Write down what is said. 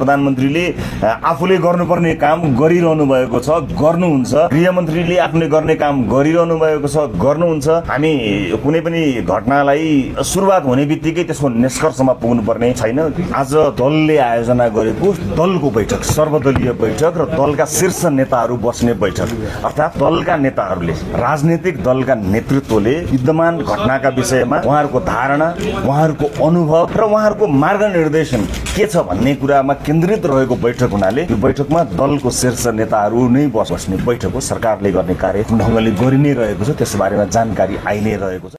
प्रधानमन्त्रीले आफूले गर्नुपर्ने काम गरिरहनु भएको छ, गर्नुहुन्छ। गृहमन्त्रीले आफूले गर्ने काम गरिरहनु भएको छ, गर्नुहुन्छ। हामी कुनै पनि घटनालाई सुरुवात हुने बित्तिकै त्यसको निष्कर्षमा पुग्नुपर्ने छैन। आज दलले आयोजना गरेको दलको बैठक, सर्वदलीय बैठक र दलका शीर्ष नेताहरू बस्ने बैठक, अर्थात् दलका नेताहरूले, राजनीतिक दलका नेतृत्वले विद्यमान घटनाका विषयमा उहाँहरूको धारणा, उहाँहरूको अनुभव र उहाँहरूको मार्गनिर्देशन के छ भन्ने कुरामा केन्द्रित रहेको बैठक हुनाले यो बैठकमा दलको शीर्ष नेताहरू नै बस्ने बैठक हो। सरकारले गर्ने कार्य ढङ्गले गरि नै रहेको छ, त्यसबारेमा जानकारी आइ नै रहेको छ।